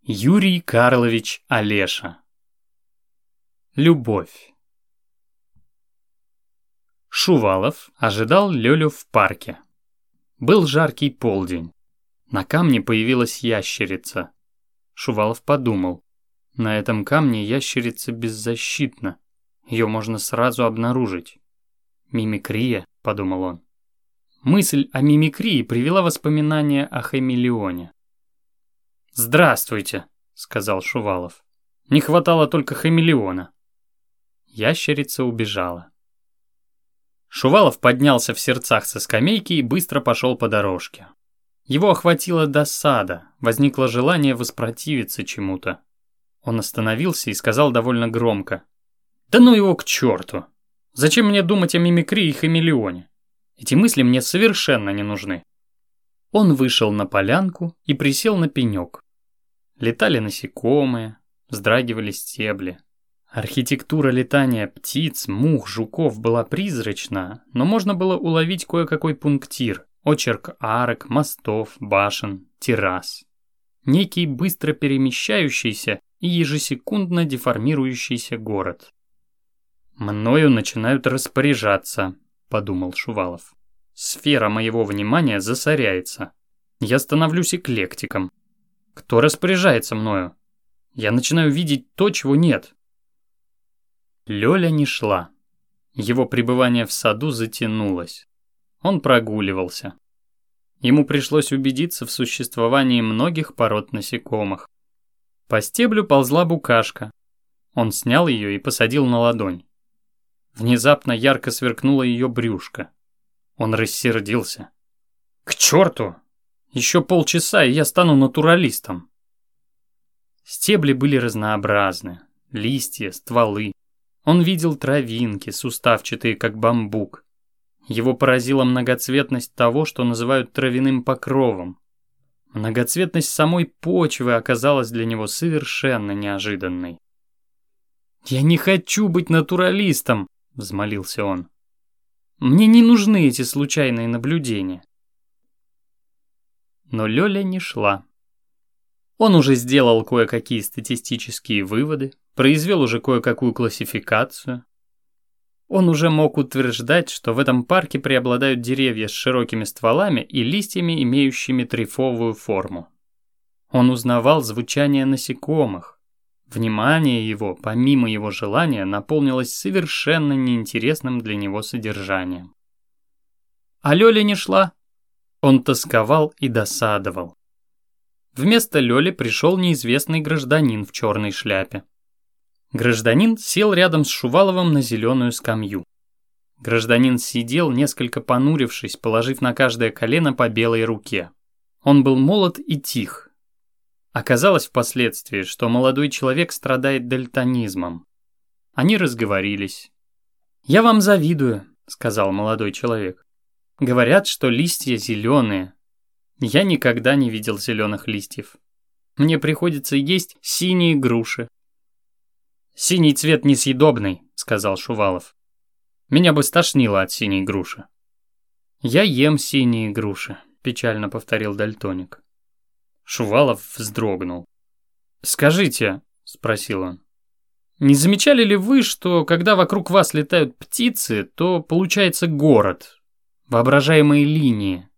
Юрий Карлович Олеша. Любовь. Шувалов ожидал Лёлю в парке. Был жаркий полдень. На камне появилась ящерица. Шувалов подумал: на этом камне ящерица беззащитна. Ее можно сразу обнаружить. «Мимикрия», — подумал он. Мысль о мимикрии привела воспоминания о хамелеоне. «Здравствуйте», — сказал Шувалов. «Не хватало только хамелеона». Ящерица убежала. Шувалов поднялся в сердцах со скамейки и быстро пошел по дорожке. Его охватила досада, возникло желание воспротивиться чему-то. Он остановился и сказал довольно громко: «Да ну его к черту! Зачем мне думать о мимикрии и хамелеоне? Эти мысли мне совершенно не нужны». Он вышел на полянку и присел на пенек. Летали насекомые, вздрагивали стебли. Архитектура летания птиц, мух, жуков была призрачна, но можно было уловить кое-какой пунктир, очерк арок, мостов, башен, террас. Некий быстро перемещающийся и ежесекундно деформирующийся город. «Мною начинают распоряжаться», — подумал Шувалов. «Сфера моего внимания засоряется. Я становлюсь эклектиком. Кто распоряжается мною? Я начинаю видеть то, чего нет». Лёля не шла. Его пребывание в саду затянулось. Он прогуливался. Ему пришлось убедиться в существовании многих пород насекомых. По стеблю ползла букашка. Он снял ее и посадил на ладонь. Внезапно ярко сверкнуло ее брюшко. Он рассердился. «К черту! Еще полчаса, и я стану натуралистом». Стебли были разнообразны. Листья, стволы. Он видел травинки, суставчатые, как бамбук. Его поразила многоцветность того, что называют травяным покровом. Многоцветность самой почвы оказалась для него совершенно неожиданной. «Я не хочу быть натуралистом», — взмолился он. «Мне не нужны эти случайные наблюдения». Но Лёля не шла. Он уже сделал кое-какие статистические выводы, произвел уже кое-какую классификацию. Он уже мог утверждать, что в этом парке преобладают деревья с широкими стволами и листьями, имеющими трифовую форму. Он узнавал звучание насекомых. Внимание его, помимо его желания, наполнилось совершенно неинтересным для него содержанием. А Лёля не шла. Он тосковал и досадовал. Вместо Лёли пришел неизвестный гражданин в черной шляпе. Гражданин сел рядом с Шуваловым на зеленую скамью. Гражданин сидел, несколько понурившись, положив на каждое колено по белой руке. Он был молод и тих. Оказалось впоследствии, что молодой человек страдает дальтонизмом. Они разговорились. «Я вам завидую», — сказал молодой человек. «Говорят, что листья зеленые. Я никогда не видел зеленых листьев. Мне приходится есть синие груши». «Синий цвет несъедобный», — сказал Шувалов. «Меня бы стошнило от синей груши». «Я ем синие груши», — печально повторил дальтоник. Шувалов вздрогнул. «Скажите», — спросил он, — «не замечали ли вы, что когда вокруг вас летают птицы, то получается город, воображаемые линии?